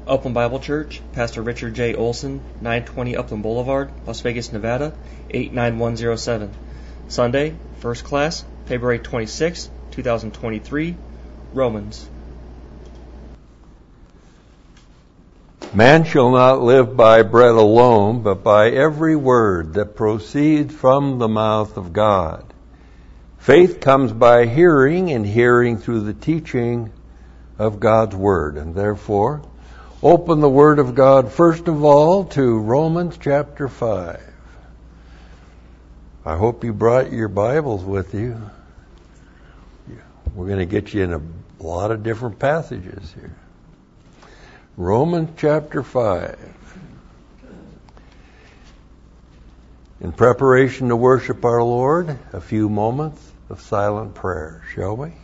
Upland Bible Church, Pastor Richard J. Olson, 920 Upland Boulevard, Las Vegas, Nevada, 89107. Sunday, First Class, February 26, 2023, Romans. Man shall not live by bread alone, but by every word that proceeds from the mouth of God. Faith comes by hearing, and hearing through the teaching of God's Word. And therefore, open the Word of God first of all to Romans chapter 5. I hope you brought your Bibles with you. We're going to get you in a lot of different passages here. Romans chapter 5. In preparation to worship our Lord, a few moments of silent prayer, shall we?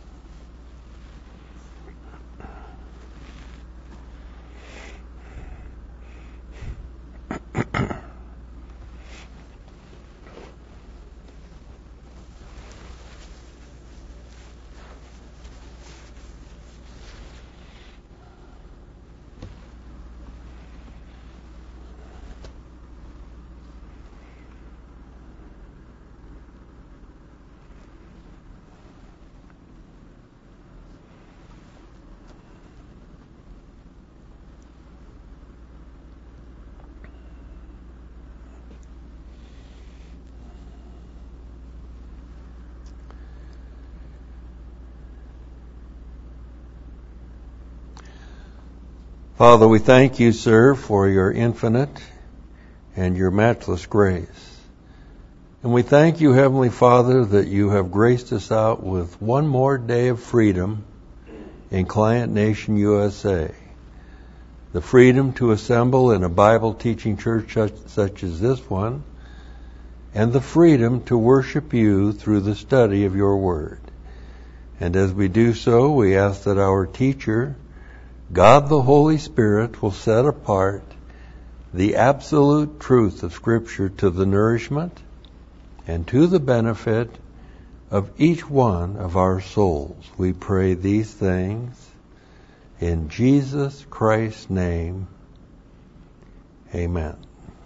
Father, we thank you, sir, for your infinite and your matchless grace. And we thank you, Heavenly Father, that you have graced us out with one more day of freedom in Client Nation, USA. The freedom to assemble in a Bible-teaching church such as this one, and the freedom to worship you through the study of your Word. And as we do so, we ask that our teacher, God the Holy Spirit, will set apart the absolute truth of Scripture to the nourishment and to the benefit of each one of our souls. We pray these things in Jesus Christ's name. Amen.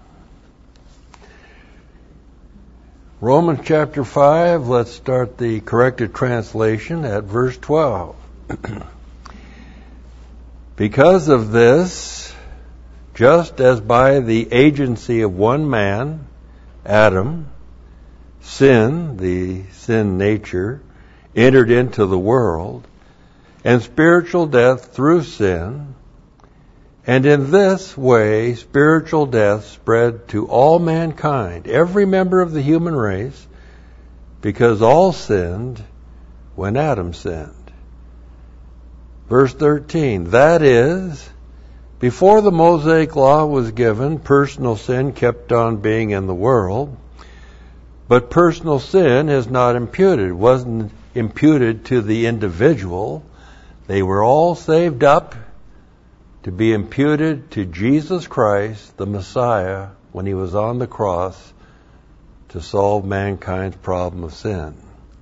Romans chapter 5, let's start the corrected translation at verse 12. Because of this, just as by the agency of one man, Adam, sin, the sin nature, entered into the world, and spiritual death through sin, and in this way spiritual death spread to all mankind, every member of the human race, because all sinned when Adam sinned. Verse 13, that is, before the Mosaic law was given, personal sin kept on being in the world, but personal sin is not imputed. It wasn't imputed to the individual. They were all saved up to be imputed to Jesus Christ, the Messiah, when he was on the cross to solve mankind's problem of sin.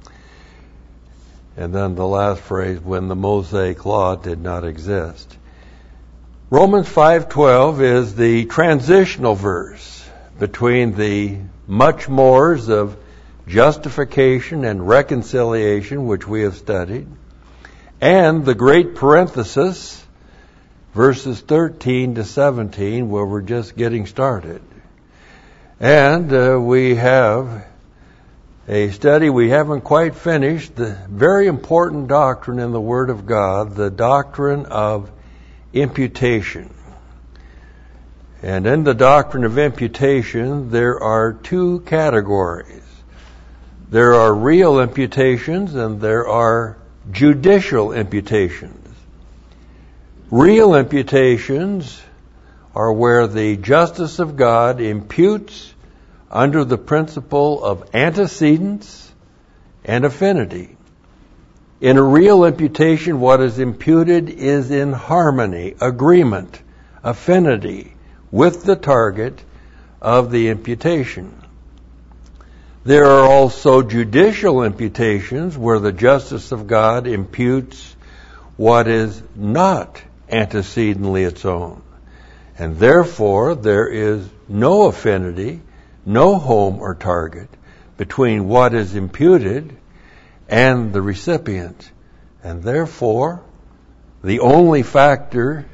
And then the last phrase, when the Mosaic law did not exist. Romans 5:12 is the transitional verse between the much mores of justification and reconciliation, which we have studied, and the great parenthesis, verses 13 to 17, where we're just getting started. And we have a study we haven't quite finished, the very important doctrine in the Word of God, the doctrine of imputation. And in the doctrine of imputation, there are two categories. There are real imputations and there are judicial imputations. Real imputations are where the justice of God imputes under the principle of antecedents and affinity. In a real imputation, what is imputed is in harmony, agreement, affinity with the target of the imputation. There are also judicial imputations where the justice of God imputes what is not antecedently its own. And therefore, there is no affinity, no home or target between what is imputed and the recipient. And therefore, the only factor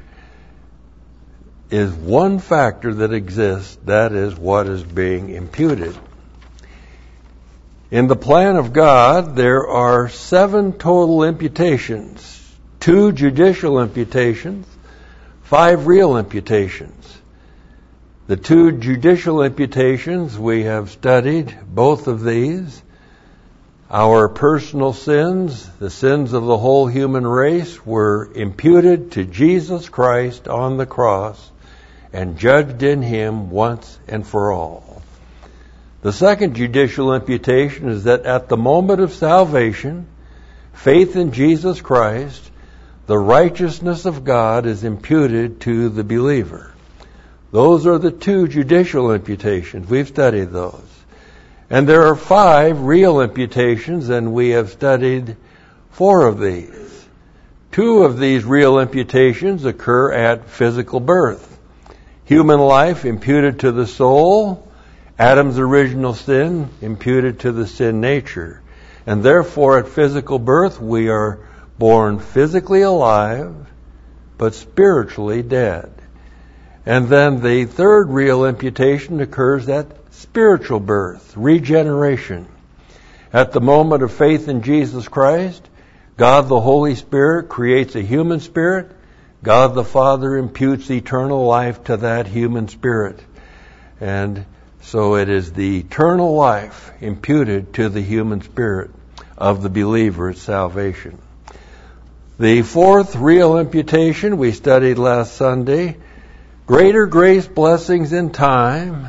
is one factor that exists, that is what is being imputed. In the plan of God, there are 7 total imputations, 2 judicial imputations, 5 real imputations. The 2 judicial imputations, we have studied both of these. Our personal sins, the sins of the whole human race, were imputed to Jesus Christ on the cross and judged in Him once and for all. The second judicial imputation is that at the moment of salvation, faith in Jesus Christ, the righteousness of God is imputed to the believer. Those are the 2 judicial imputations. We've studied those. And there are 5 real imputations, and we have studied 4 of these. 2 of these real imputations occur at physical birth. Human life imputed to the soul, Adam's original sin imputed to the sin nature. And therefore, at physical birth, we are born physically alive, but spiritually dead. And then the third real imputation occurs at spiritual birth, regeneration. At the moment of faith in Jesus Christ, God the Holy Spirit creates a human spirit. God the Father imputes eternal life to that human spirit. And so it is the eternal life imputed to the human spirit of the believer at salvation. The fourth real imputation we studied last Sunday, greater grace blessings in time,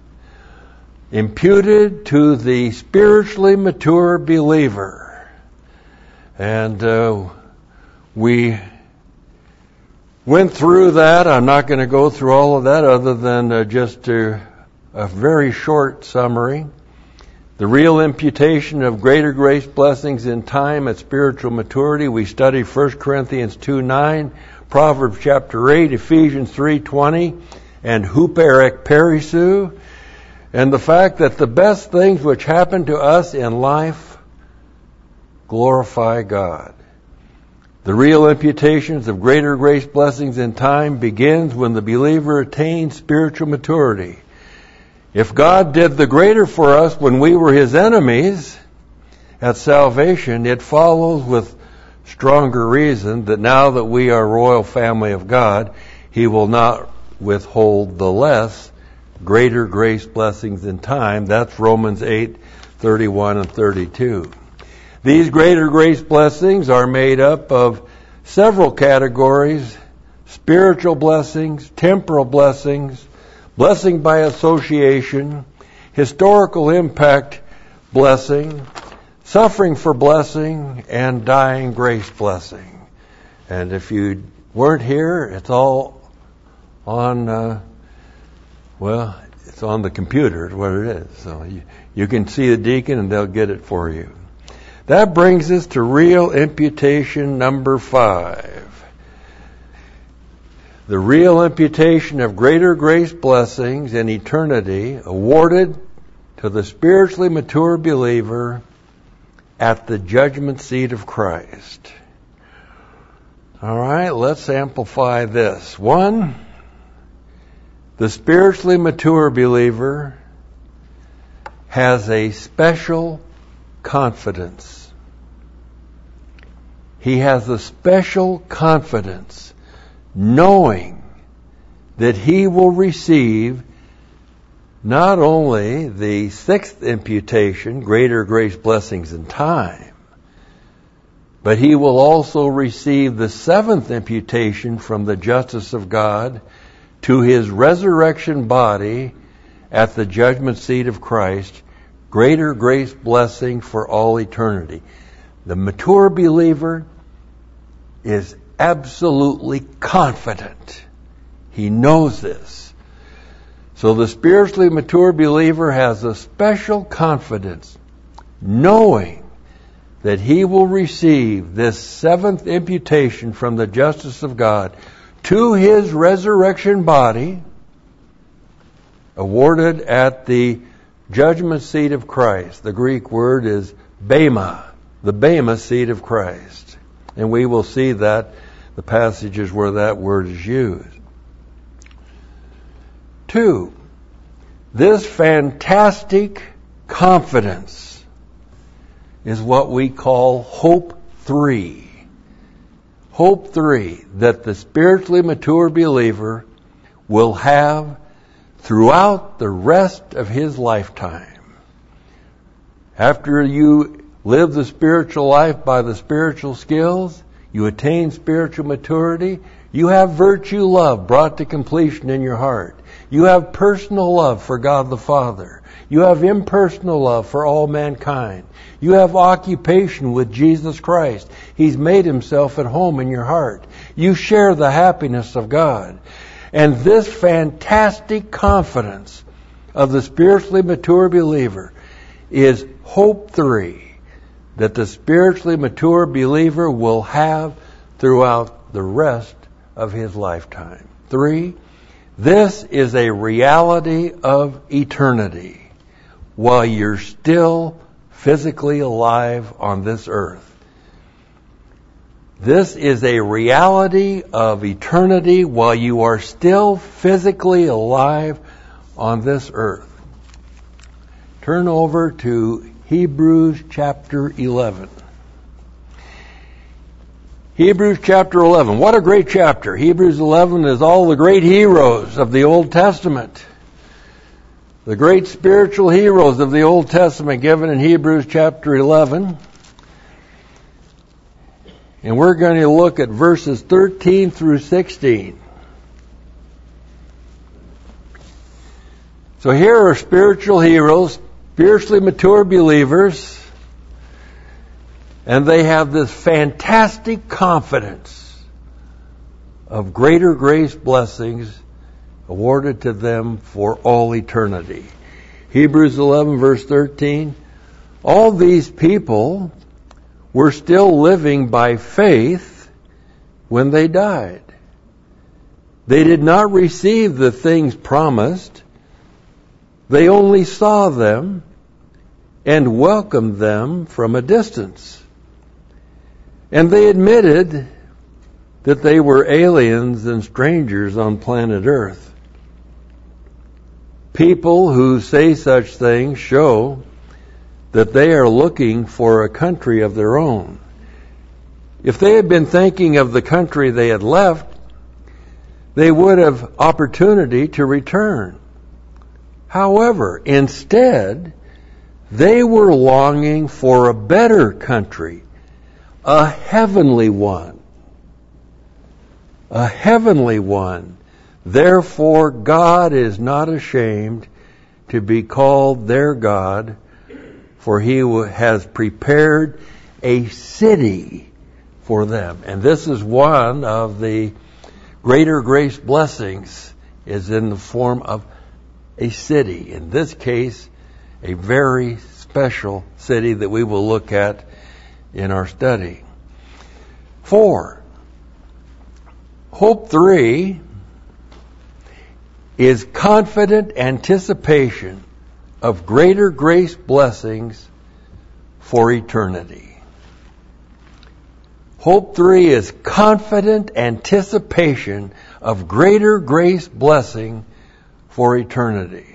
imputed to the spiritually mature believer. And we went through that. I'm not going to go through all of that other than just a very short summary. The real imputation of greater grace blessings in time at spiritual maturity. We studied 1 Corinthians 2:9, Proverbs chapter 8, Ephesians 3:20, and huper ekperisou. And the fact that the best things which happen to us in life glorify God. The real imputations of greater grace blessings in time begins when the believer attains spiritual maturity. If God did the greater for us when we were His enemies at salvation, it follows with stronger reason that now that we are royal family of God, He will not withhold the less greater grace blessings in time. That's Romans 8:31 and 32. These greater grace blessings are made up of several categories: spiritual blessings, temporal blessings, blessing by association, historical impact blessing, suffering for blessing, and dying grace blessing. And if you weren't here, it's all on, it's on the computer, is what it is. So you can see the deacon and they'll get it for you. That brings us to real imputation number 5. The real imputation of greater grace blessings in eternity awarded to the spiritually mature believer at the judgment seat of Christ. All right, let's amplify this. 1, the spiritually mature believer has a special confidence. He has a special confidence, knowing that he will receive not only the 6th imputation, greater grace blessings in time, but he will also receive the 7th imputation from the justice of God to his resurrection body at the judgment seat of Christ, greater grace blessing for all eternity. The mature believer is absolutely confident. He knows this. So the spiritually mature believer has a special confidence, knowing that he will receive this 7th imputation from the justice of God to his resurrection body, awarded at the judgment seat of Christ. The Greek word is bema, the bema seat of Christ. And we will see that the passages where that word is used. 2, this fantastic confidence is what we call hope 3. Hope 3, that the spiritually mature believer will have throughout the rest of his lifetime. After you live the spiritual life by the spiritual skills, you attain spiritual maturity, you have virtue love brought to completion in your heart. You have personal love for God the Father. You have impersonal love for all mankind. You have occupation with Jesus Christ. He's made himself at home in your heart. You share the happiness of God. And this fantastic confidence of the spiritually mature believer is hope 3, that the spiritually mature believer will have throughout the rest of his lifetime. 3, this is a reality of eternity while you're still physically alive on this earth. This is a reality of eternity while you are still physically alive on this earth. Turn over to Hebrews chapter 11. Hebrews chapter 11. What a great chapter. Hebrews 11 is all the great heroes of the Old Testament. The great spiritual heroes of the Old Testament given in Hebrews chapter 11. And we're going to look at verses 13 through 16. So here are spiritual heroes, spiritually mature believers, and they have this fantastic confidence of greater grace blessings awarded to them for all eternity. Hebrews 11 verse 13, all these people were still living by faith when they died. They did not receive the things promised. They only saw them and welcomed them from a distance. And they admitted that they were aliens and strangers on planet Earth. People who say such things show that they are looking for a country of their own. If they had been thinking of the country they had left, they would have opportunity to return. However, instead, they were longing for a better country, a heavenly one. A heavenly one. Therefore, God is not ashamed to be called their God, for he has prepared a city for them. And this is one of the greater grace blessings, is in the form of a city. In this case, a very special city that we will look at in our study. 4. Hope 3 is confident anticipation of greater grace blessings for eternity. Hope 3 is confident anticipation of greater grace blessing for eternity.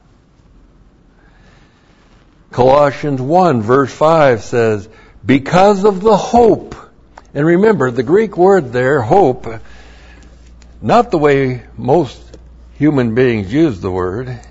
Colossians 1 verse 5 says, because of the hope. And remember, the Greek word there, hope, not the way most human beings use the word.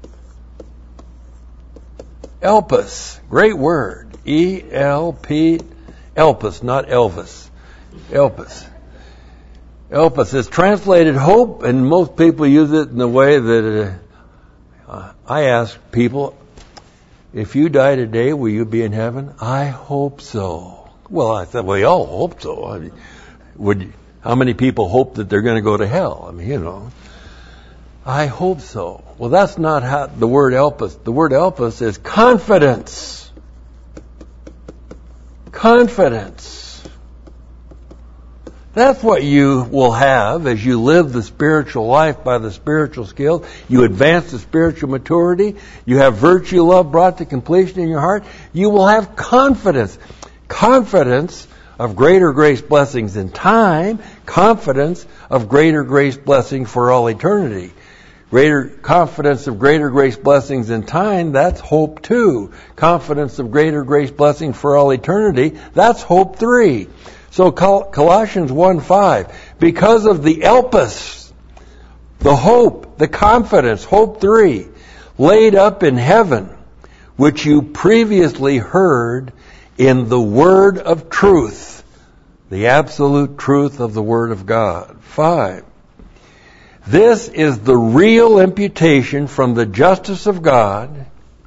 Elpis, great word. E-L-P, Elpis, not Elvis. Elpis. Elpis is translated hope, and most people use it in the way that I ask people, if you die today, will you be in heaven? I hope so. Well, I thought, we all hope so. I mean, how many people hope that they're going to go to hell? I mean, I hope so. Well, that's not how the word elpis. The word elpis is confidence. Confidence. That's what you will have as you live the spiritual life by the spiritual skills. You advance the spiritual maturity. You have virtue, love brought to completion in your heart. You will have confidence. Confidence of greater grace blessings in time. Confidence of greater grace blessings for all eternity. Greater confidence of greater grace blessings in time, that's hope 2. Confidence of greater grace blessings for all eternity, that's hope 3. So Colossians 1:5, because of the elpis, the hope, the confidence, hope 3, laid up in heaven, which you previously heard in the word of truth, the absolute truth of the word of God. 5. This is the real imputation from the justice of God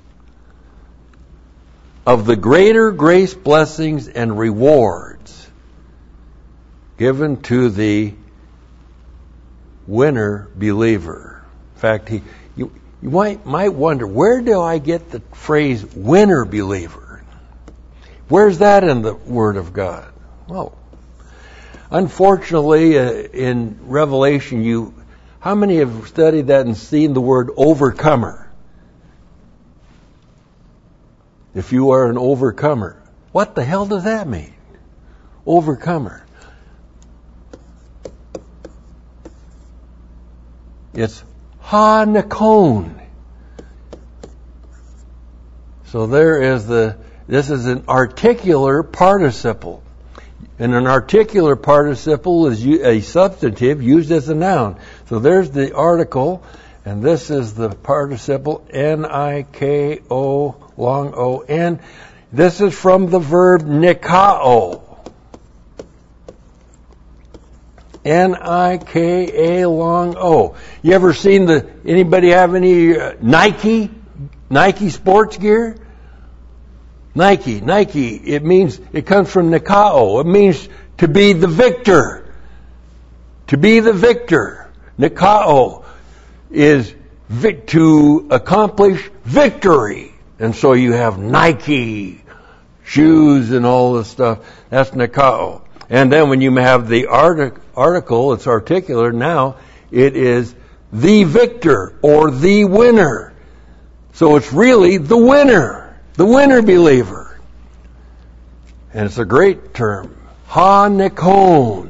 of the greater grace blessings and rewards given to the winner believer. In fact, you might wonder, where do I get the phrase winner believer? Where's that in the Word of God? Well, unfortunately, in Revelation, how many have studied that and seen the word overcomer? If you are an overcomer, what the hell does that mean? Overcomer. It's ha-nakon. So this is an articular participle. And an articular participle is a substantive used as a noun. So there's the article, and this is the participle, N-I-K-O, long O-N. This is from the verb nikao. N-I-K-A, long O. You ever seen anybody have any Nike sports gear? Nike, it comes from nikao. It means to be the victor. To be the victor. Nikao is to accomplish victory. And so you have Nike shoes and all this stuff. That's nikao. And then when you have the article, it's articular. Now it is the victor or the winner. So it's really the winner believer. And it's a great term. Ha-nikon.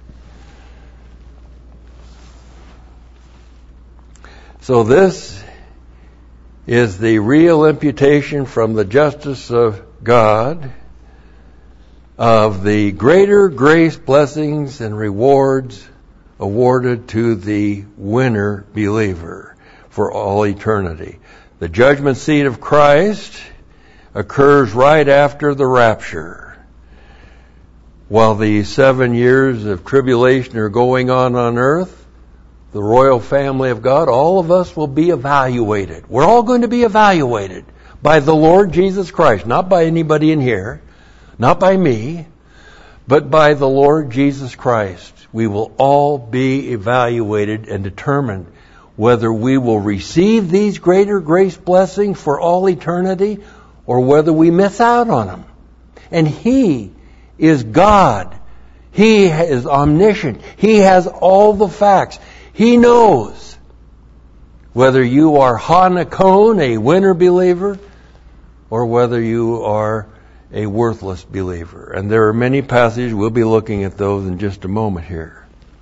So this is the real imputation from the justice of God of the greater grace, blessings, and rewards awarded to the winner believer for all eternity. The judgment seat of Christ occurs right after the rapture. While the 7 years of tribulation are going on earth, the royal family of God, all of us will be evaluated. We're all going to be evaluated by the Lord Jesus Christ, not by anybody in here, not by me, but by the Lord Jesus Christ. We will all be evaluated and determined whether we will receive these greater grace blessings for all eternity or whether we miss out on them. And He is God. He is omniscient. He has all the facts. He knows whether you are ha-nakon, a winner believer, or whether you are a worthless believer. And there are many passages. We'll be looking at those in just a moment here.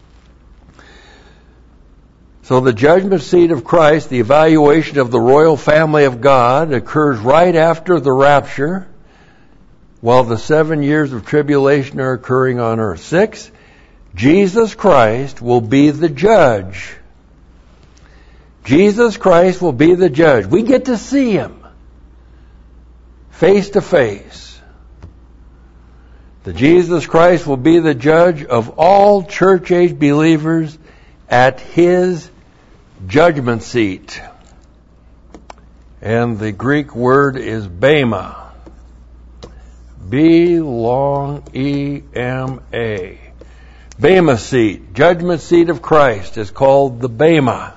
So the judgment seat of Christ, the evaluation of the royal family of God, occurs right after the rapture, while the 7 years of tribulation are occurring on earth. 6, Jesus Christ will be the judge. Jesus Christ will be the judge. We get to see Him face to face. The Jesus Christ will be the judge of all church age believers at His judgment seat. And the Greek word is bema. B-long-E-M-A. Bema seat. Judgment seat of Christ is called the bema.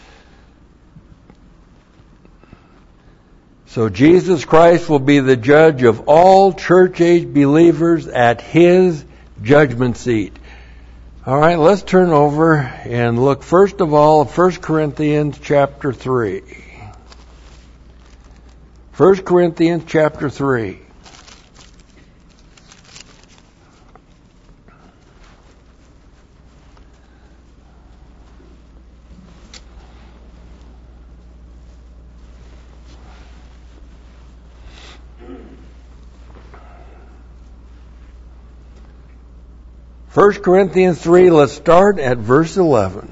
So Jesus Christ will be the judge of all church age believers at His judgment seat. All right, let's turn over and look first of all at 1 Corinthians chapter 3. 1 Corinthians chapter 3. First Corinthians 3, let's start at verse 11.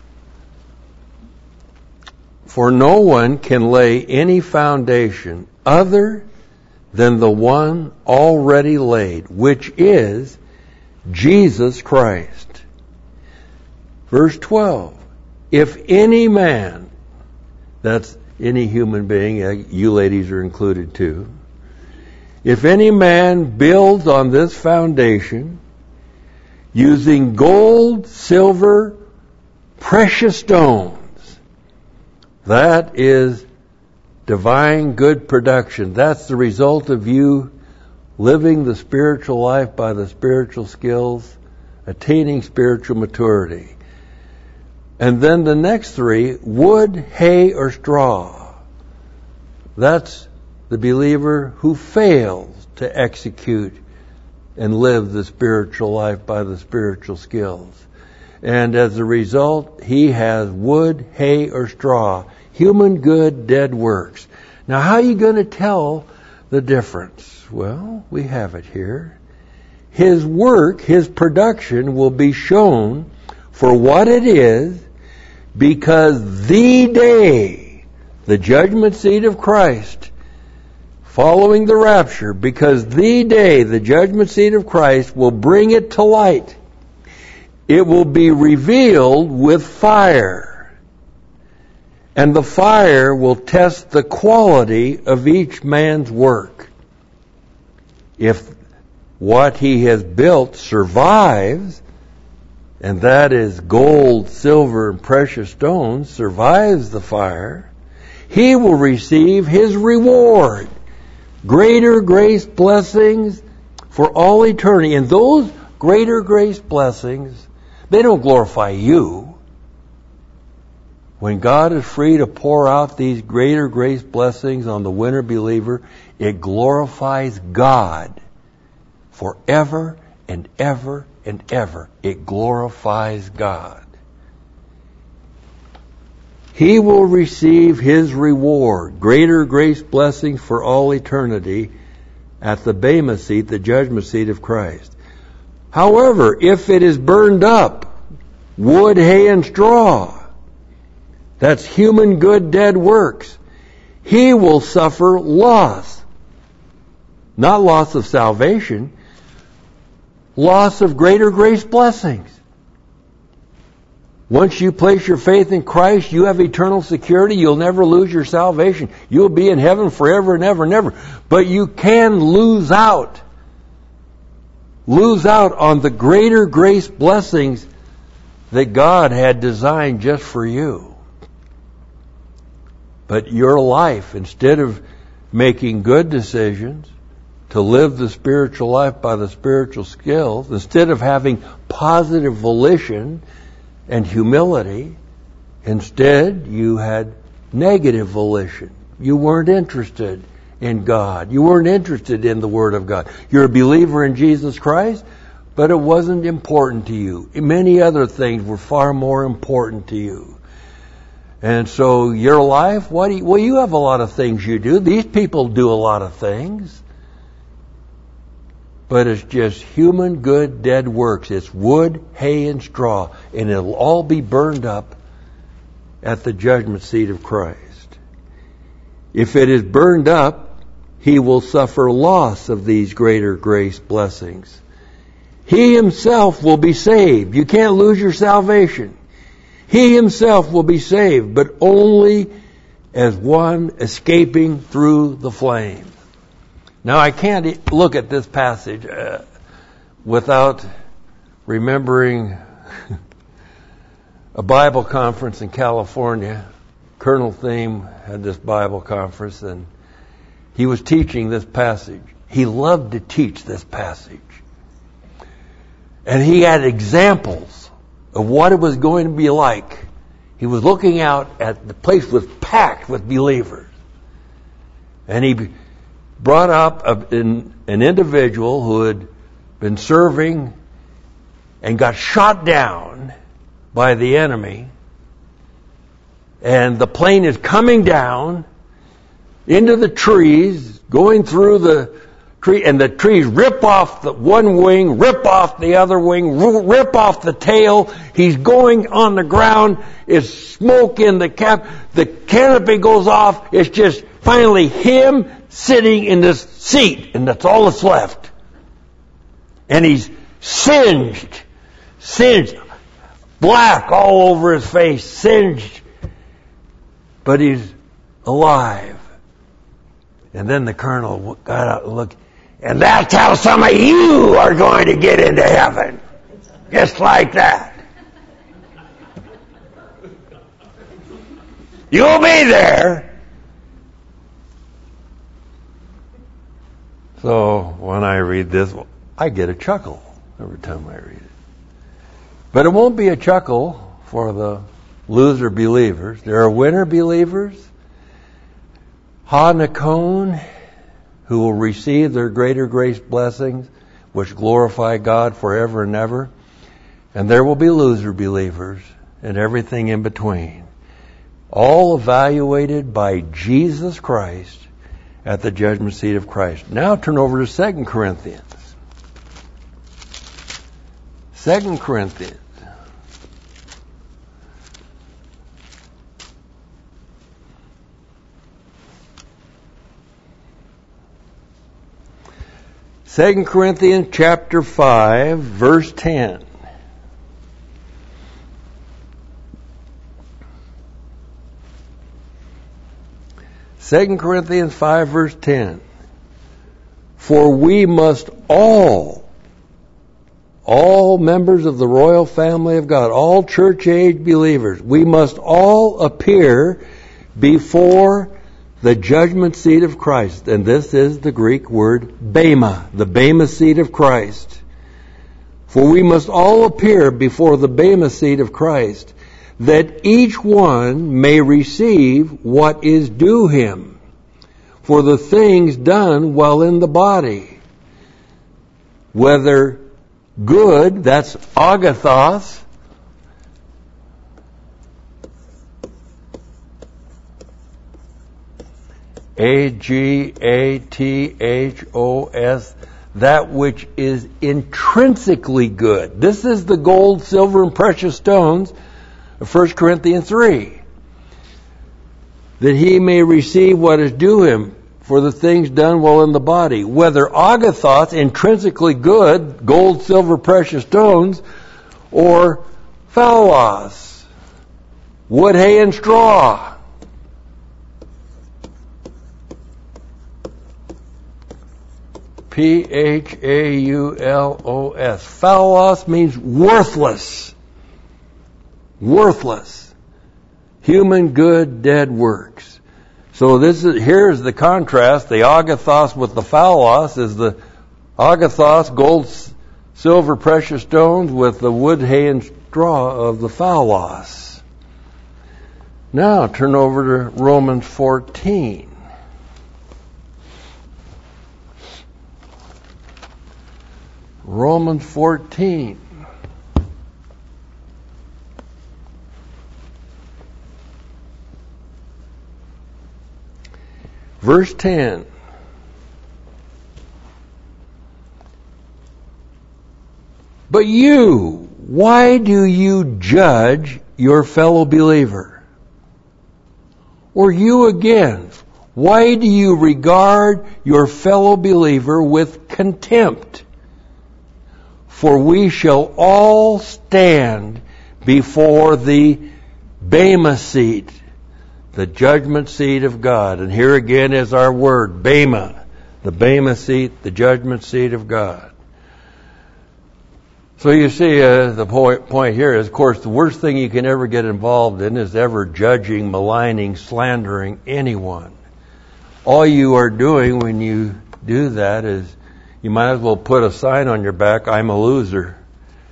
For no one can lay any foundation other than the one already laid, which is Jesus Christ. Verse 12. If any man, that's any human being, you ladies are included too. If any man builds on this foundation, using gold, silver, precious stones, that is divine good production. That's the result of you living the spiritual life by the spiritual skills, attaining spiritual maturity. And then the next three, wood, hay, or straw. That's the believer who fails to execute and live the spiritual life by the spiritual skills. And as a result, he has wood, hay, or straw. Human good, dead works. Now, how are you going to tell the difference? Well, we have it here. His work, his production will be shown for what it is, because the day, the judgment seat of Christ, following the rapture, because the day, the judgment seat of Christ, will bring it to light. It will be revealed with fire. And the fire will test the quality of each man's work. If what he has built survives, and that is gold, silver, and precious stones, survives the fire, he will receive his reward. Greater grace blessings for all eternity. And those greater grace blessings, they don't glorify you. When God is free to pour out these greater grace blessings on the winner believer, it glorifies God forever and ever and ever. It glorifies God. He will receive his reward, greater grace blessings for all eternity, at the Bema seat, the judgment seat of Christ. However, if it is burned up, wood, hay, and straw, that's human good, dead works, he will suffer loss. Not loss of salvation, loss of greater grace blessings. Once you place your faith in Christ, you have eternal security. You'll never lose your salvation. You'll be in heaven forever and ever and ever. But you can lose out. Lose out on the greater grace blessings that God had designed just for you. But your life, instead of making good decisions to live the spiritual life by the spiritual skills, instead of having positive volition and humility, instead you had negative volition. You weren't interested in God. You weren't interested in the Word of God. You're a believer in Jesus Christ, but it wasn't important to you. Many other things were far more important to you. And so your life, well, you have a lot of things you do. These people do a lot of things. But it's just human good dead works. It's wood, hay, and straw. And it'll all be burned up at the judgment seat of Christ. If it is burned up, he will suffer loss of these greater grace blessings. He himself will be saved. You can't lose your salvation. He himself will be saved, but only as one escaping through the flame. Now, I can't look at this passage without remembering a Bible conference in California. Colonel Thiem had this Bible conference, and he was teaching this passage. He loved to teach this passage. And he had examples of what it was going to be like. He was looking out at the place was packed with believers. And he brought up an individual who had been serving and got shot down by the enemy. And the plane is coming down into the trees, going through the tree, and the trees rip off the one wing, rip off the other wing, rip off the tail. He's going on the ground. It's smoke in the cap. The canopy goes off. It's just finally him sitting in this seat, and that's all that's left. And he's singed, black all over his face, singed. But he's alive. And then the colonel got out and looked, and that's how some of you are going to get into heaven. Just like that. You'll be there. So when I read this, I get a chuckle every time I read it. But it won't be a chuckle for the loser believers. There are winner believers, Ha-Nakon, who will receive their greater grace blessings, which glorify God forever and ever. And there will be loser believers and everything in between. All evaluated by Jesus Christ at the judgment seat of Christ. Now turn over to 2 Corinthians. 2 Corinthians. Second Corinthians chapter 5, verse 10. Second Corinthians 5, verse 10. For we must all members of the royal family of God, all church-age believers, we must all appear before the judgment seat of Christ. And this is the Greek word bema, the bema seat of Christ. For we must all appear before the bema seat of Christ, that each one may receive what is due him for the things done while in the body, whether good, that's agathos, agathos, that which is intrinsically good. This is the gold, silver, and precious stones of 1 Corinthians 3. That he may receive what is due him for the things done while in the body. Whether agathos, intrinsically good, gold, silver, precious stones, or phallos, wood, hay, and straw. P-H-A-U-L-O-S. Phallos means worthless. Worthless. Human good, dead works. So here's the contrast. The agathos with the phallos is the agathos, gold, silver, precious stones, with the wood, hay, and straw of the phallos. Now turn over to Romans 14. Romans 14. Verse 10. But you, why do you judge your fellow believer? Or you again, why do you regard your fellow believer with contempt? For we shall all stand before the bema seat, the judgment seat of God. And here again is our word, bema, the bema seat, the judgment seat of God. So you see, the point here is, of course, the worst thing you can ever get involved in is ever judging, maligning, slandering anyone. All you are doing when you do that is, you might as well put a sign on your back, I'm a loser.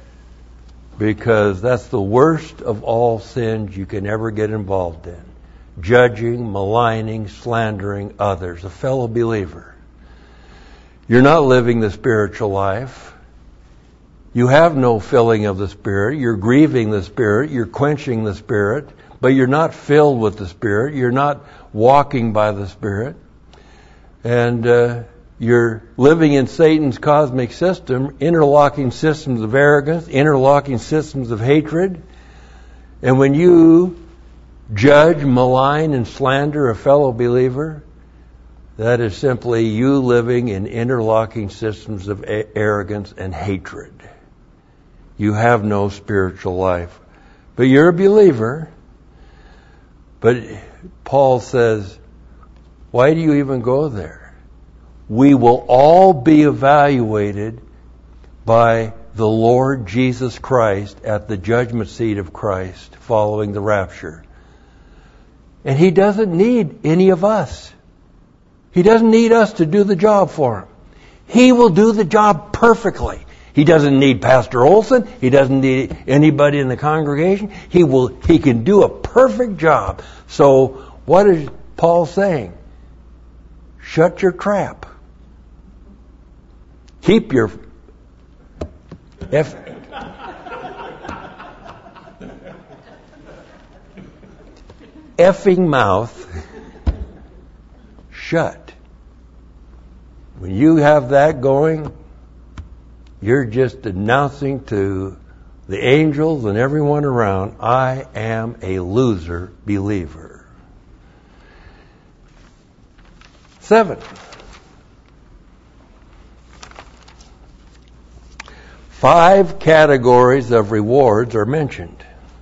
because that's the worst of all sins you can ever get involved in. Judging, maligning, slandering others, a fellow believer. You're not living the spiritual life. You have no filling of the Spirit. You're grieving the Spirit. You're quenching the Spirit. But you're not filled with the Spirit. You're not walking by the Spirit. And you're living in Satan's cosmic system, interlocking systems of arrogance, interlocking systems of hatred. And when you judge, malign, and slander a fellow believer, that is simply you living in interlocking systems of arrogance and hatred. You have no spiritual life. But you're a believer. But Paul says, why do you even go there? We will all be evaluated by the Lord Jesus Christ at the judgment seat of Christ following the rapture. And He doesn't need any of us. He doesn't need us to do the job for Him. He will do the job perfectly. He doesn't need Pastor Olson. He doesn't need anybody in the congregation. He can do a perfect job. So what is Paul saying? Shut your trap. Keep your effing mouth shut. When you have that going, you're just announcing to the angels and everyone around, I am a loser believer. 7. 5 categories of rewards are mentioned.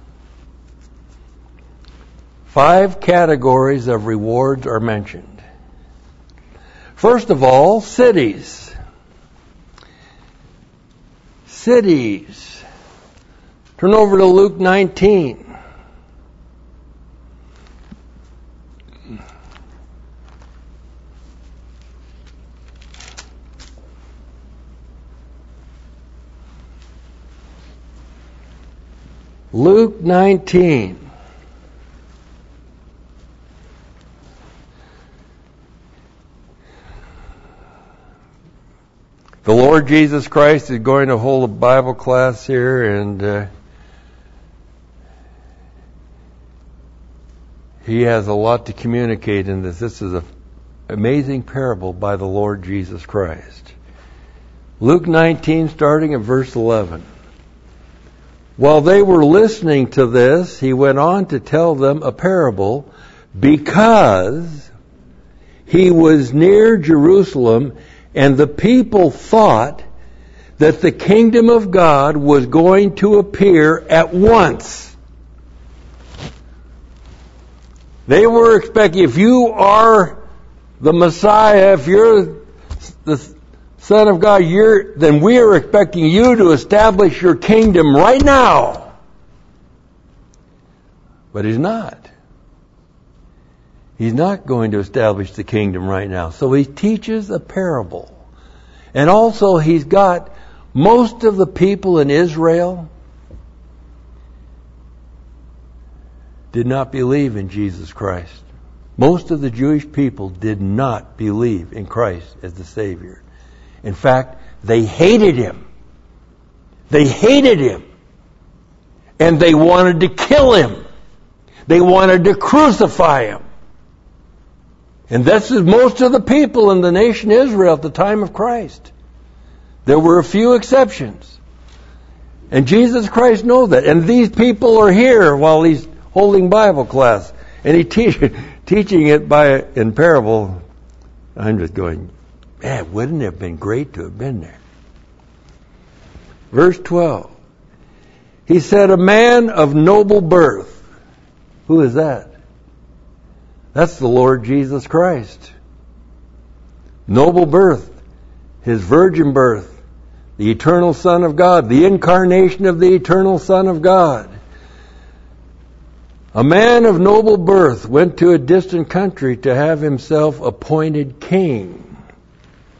5 categories of rewards are mentioned. First of all, cities. Cities. Turn over to Luke 19. Luke 19. The Lord Jesus Christ is going to hold a Bible class here, and He has a lot to communicate in this. This is an amazing parable by the Lord Jesus Christ. Luke 19, starting at verse 11. While they were listening to this, He went on to tell them a parable, because He was near Jerusalem, and the people thought that the kingdom of God was going to appear at once. They were expecting, if you are the Messiah, if you're the Son of God, then we are expecting you to establish your kingdom right now. But He's not. He's not going to establish the kingdom right now. So He teaches a parable. And also He's got most of the people in Israel did not believe in Jesus Christ. Most of the Jewish people did not believe in Christ as the Savior. In fact, they hated Him. They hated Him. And they wanted to kill Him. They wanted to crucify Him. And this is most of the people in the nation Israel at the time of Christ. There were a few exceptions. And Jesus Christ knows that. And these people are here while He's holding Bible class. And He's teaching it in parable. I'm just going, man, wouldn't it have been great to have been there? Verse 12. He said, a man of noble birth. Who is that? That's the Lord Jesus Christ. Noble birth, His virgin birth, the eternal Son of God, the incarnation of the eternal Son of God. A man of noble birth went to a distant country to have himself appointed king,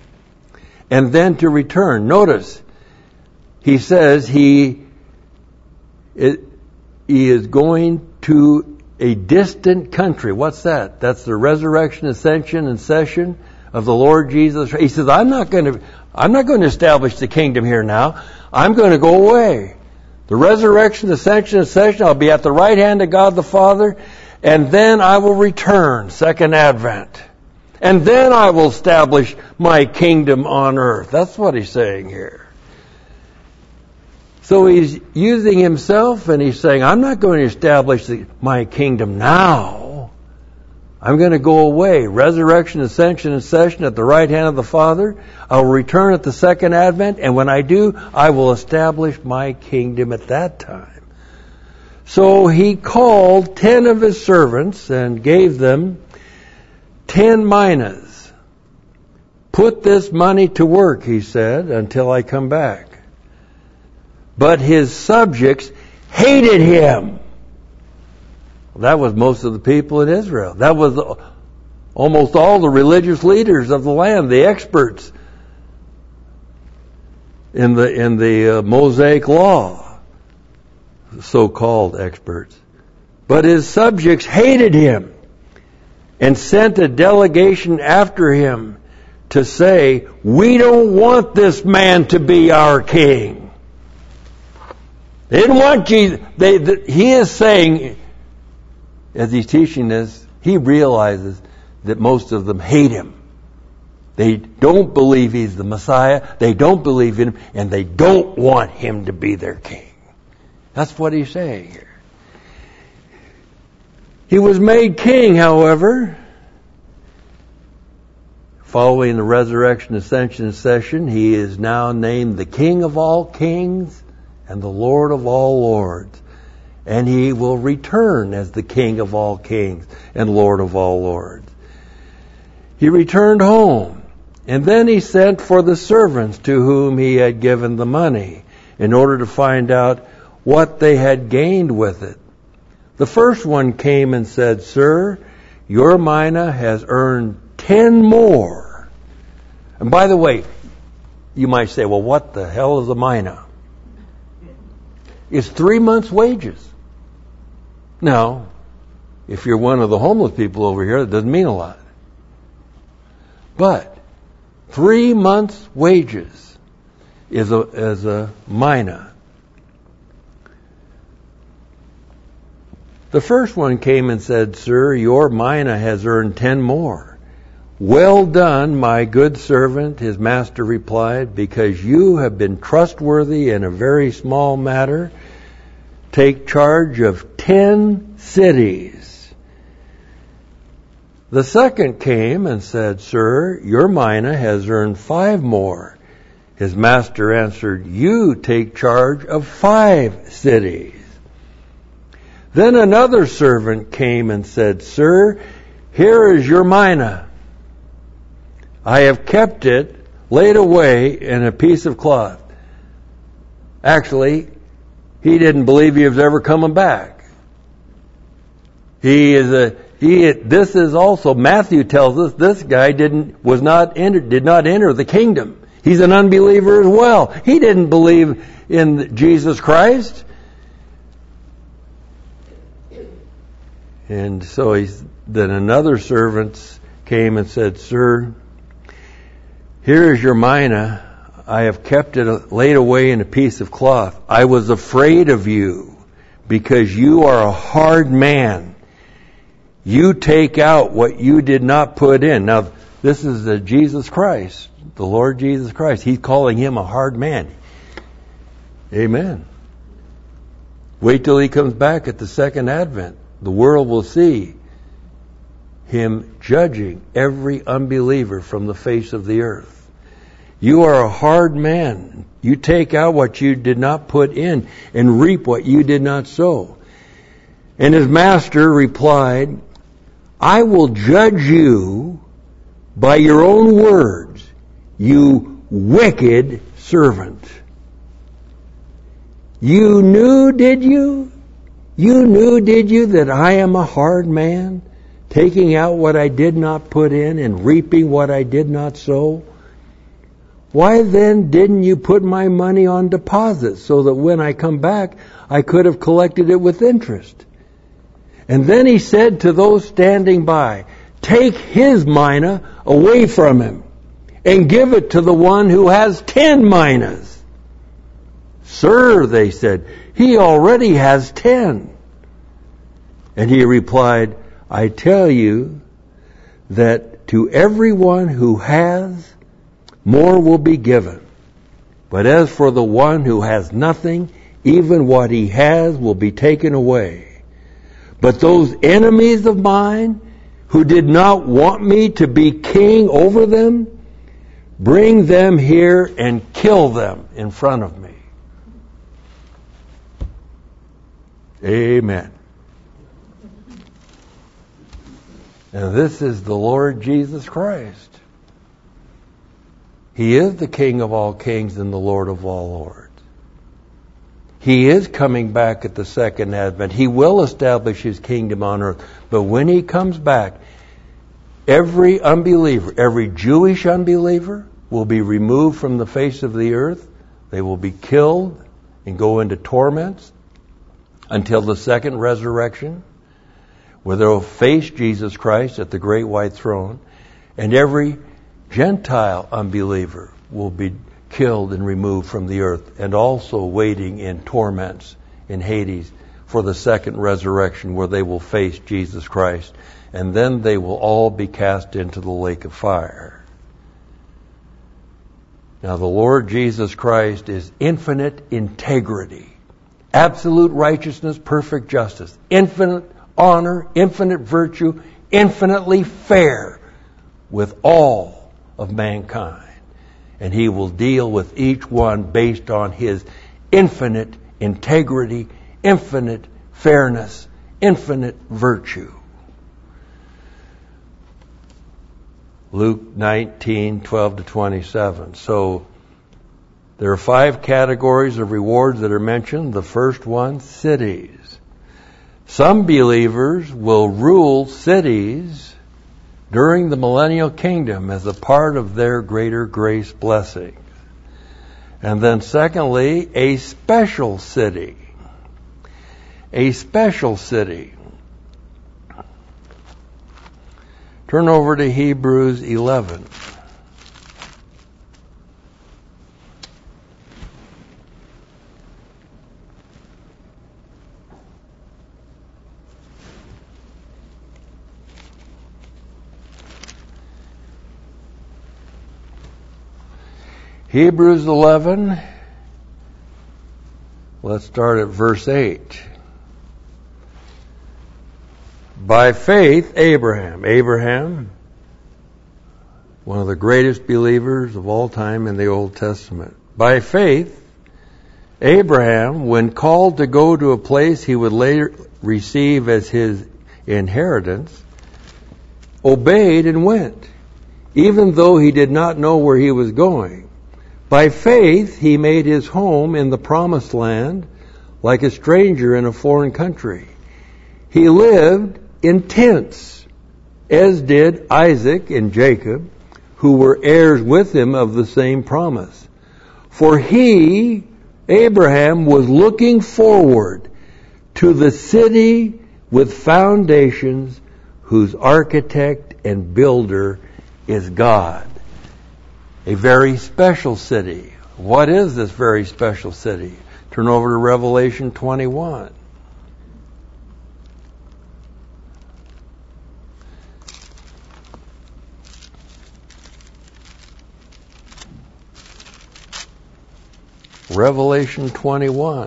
and then to return. Notice, he says he He is going to a distant country. What's that? That's the resurrection, ascension, and session of the Lord Jesus. He says, I'm not going to establish the kingdom here now. I'm going to go away. The resurrection, ascension, and session, I'll be at the right hand of God the Father, and then I will return, second advent. And then I will establish my kingdom on earth. That's what he's saying here. So he's using himself and he's saying, I'm not going to establish my kingdom now. I'm going to go away. Resurrection, ascension, and session at the right hand of the Father. I'll return at the second advent, and when I do, I will establish my kingdom at that time. So he called 10 of his servants and gave them 10 minas. Put this money to work, he said, until I come back. But his subjects hated him. That was most of the people in Israel. That was almost all the religious leaders of the land, the experts in the Mosaic law, so-called experts. But his subjects hated him and sent a delegation after him to say, we don't want this man to be our king. They didn't want Jesus. He is saying, as he's teaching this, he realizes that most of them hate him. They don't believe he's the Messiah. They don't believe in him, and they don't want him to be their king. That's what he's saying here. He was made king, however. Following the resurrection, ascension, and session, he is now named the King of all kings and the Lord of all lords. And he will return as the King of all kings and Lord of all lords. He returned home, and then he sent for the servants to whom he had given the money in order to find out what they had gained with it. The first one came and said, Sir, your mina has earned 10 more. And by the way, you might say, well, what the hell is a mina? It's 3 months' wages. Now, if you're one of the homeless people over here, that doesn't mean a lot. But 3 months' wages is a mina. The first one came and said, Sir, your mina has earned 10 more. Well done, my good servant, his master replied, because you have been trustworthy in a very small matter. Take charge of 10 cities. The second came and said, Sir, your mina has earned 5 more. His master answered, You take charge of 5 cities. Then another servant came and said, Sir, here is your mina. I have kept it laid away in a piece of cloth. Actually, he didn't believe he was ever coming back. This is also, Matthew tells us, this guy did not enter the kingdom. He's an unbeliever as well. He didn't believe in Jesus Christ. And so then another servant came and said, Sir, here is your mina. I have kept it laid away in a piece of cloth. I was afraid of you because you are a hard man. You take out what you did not put in. Now, this is Jesus Christ, the Lord Jesus Christ. He's calling him a hard man. Amen. Wait till he comes back at the second advent. The world will see him judging every unbeliever from the face of the earth. You are a hard man. You take out what you did not put in and reap what you did not sow. And his master replied, I will judge you by your own words, you wicked servant. You knew, did you? You knew, did you, that I am a hard man, taking out what I did not put in and reaping what I did not sow? Why then didn't you put my money on deposit so that when I come back, I could have collected it with interest? And then he said to those standing by, take his mina away from him and give it to the one who has 10 minas. Sir, they said, he already has 10. And he replied, I tell you that to everyone who has, more will be given. But as for the one who has nothing, even what he has will be taken away. But those enemies of mine who did not want me to be king over them, bring them here and kill them in front of me. Amen. And this is the Lord Jesus Christ. He is the King of all kings and the Lord of all lords. He is coming back at the second advent. He will establish his kingdom on earth. But when he comes back, every unbeliever, every Jewish unbeliever will be removed from the face of the earth. They will be killed and go into torments until the second resurrection, where they will face Jesus Christ at the great white throne. And every Gentile unbeliever will be killed and removed from the earth, and also waiting in torments in Hades for the second resurrection, where they will face Jesus Christ. And then they will all be cast into the lake of fire. Now the Lord Jesus Christ is infinite integrity, absolute righteousness, perfect justice, infinite honor, infinite virtue, infinitely fair with all of mankind. And he will deal with each one based on his infinite integrity, infinite fairness, infinite virtue. Luke 19:12-27. So there are 5 categories of rewards that are mentioned. The first one, cities. Some believers will rule cities during the millennial kingdom as a part of their greater grace blessing. And then secondly, a special city. A special city. Turn over to Hebrews 11. Hebrews 11, let's start at verse 8. By faith, Abraham, one of the greatest believers of all time in the Old Testament. By faith, Abraham, when called to go to a place he would later receive as his inheritance, obeyed and went, even though he did not know where he was going. By faith, he made his home in the promised land like a stranger in a foreign country. He lived in tents, as did Isaac and Jacob, who were heirs with him of the same promise. For he, Abraham, was looking forward to the city with foundations, whose architect and builder is God. A very special city. What is this very special city? Turn over to Revelation 21. Revelation 21.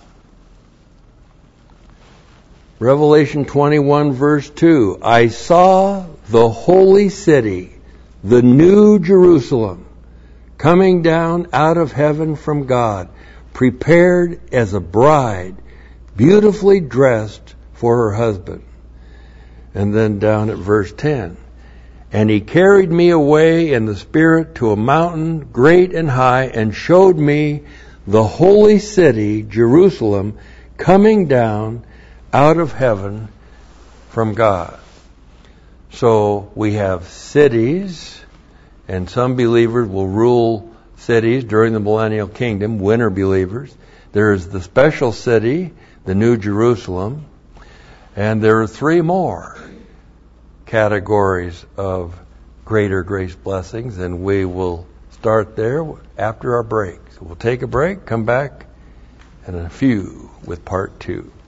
Revelation 21 verse 2. I saw the holy city, the new Jerusalem, coming down out of heaven from God, prepared as a bride, beautifully dressed for her husband. And then down at verse 10. And he carried me away in the Spirit to a mountain great and high, and showed me the holy city, Jerusalem, coming down out of heaven from God. So we have cities, and some believers will rule cities during the millennial kingdom, winter believers. There's the special city, the New Jerusalem, and there are three more categories of greater grace blessings, and we will start there after our break. So we'll take a break, come back in a few with part 2.